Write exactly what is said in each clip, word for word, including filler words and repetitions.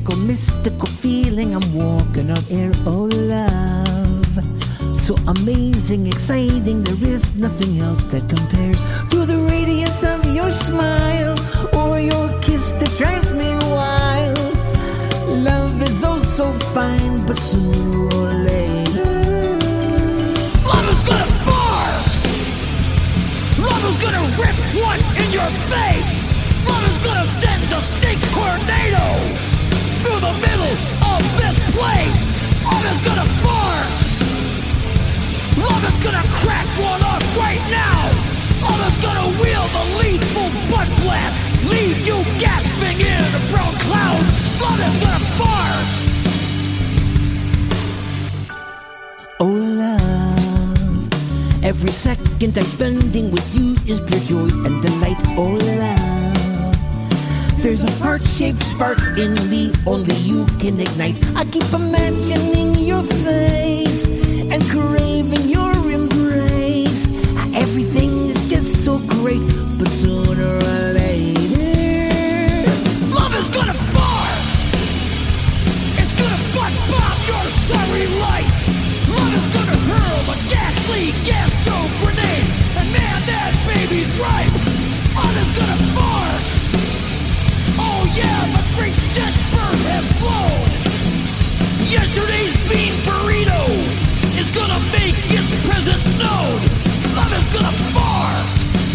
magical, mystical feeling. I'm walking on air, oh love. So amazing, exciting, there is nothing else that compares to the radiance of your smile or your kiss that drives me wild. Love is oh so fine, but sooner or later love is gonna fart. Love is gonna rip one in your face. Love is gonna send a stink tornado through the middle of this place. Love is gonna fart. Love is gonna crack one off right now. Love is gonna wield a lethal butt blast, leave you gasping in a brown cloud. Love is gonna fart. Oh love, every second I'm spending with you is pure joy and delight. Oh love, there's a heart-shaped spark in me only you can ignite. I keep imagining your face and craving your embrace. Everything is just so great, but sooner or later love is gonna fart. It's gonna butt bomb your sorry life. Love is gonna hurl a ghastly gas stove grenade, and man, that baby's ripe. Love is gonna fart. Oh yeah, the great stench bird has flown. Yesterday's bean burrito is gonna make its presence known. Love is gonna fart.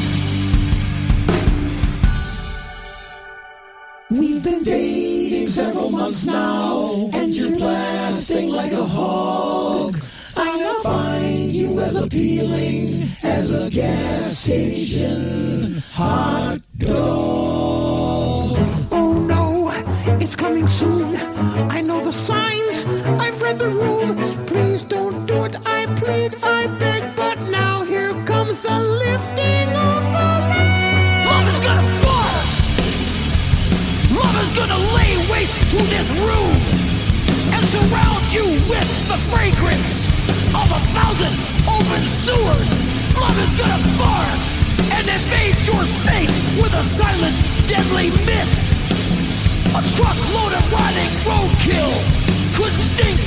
We've been dating several months now, and you're blasting like a hog. I now find you as appealing as a gas station hot dog. Oh no, it's coming soon. I know the signs, I've read the room. Please don't do it, I plead, I beg. But now here comes the lifting of the lid. Love is gonna fart. Love is gonna lay waste to this room and surround you with the fragrance of a thousand open sewers. Love is gonna fart and invade your space with a silent, deadly mist. A truckload of rotting roadkill couldn't stink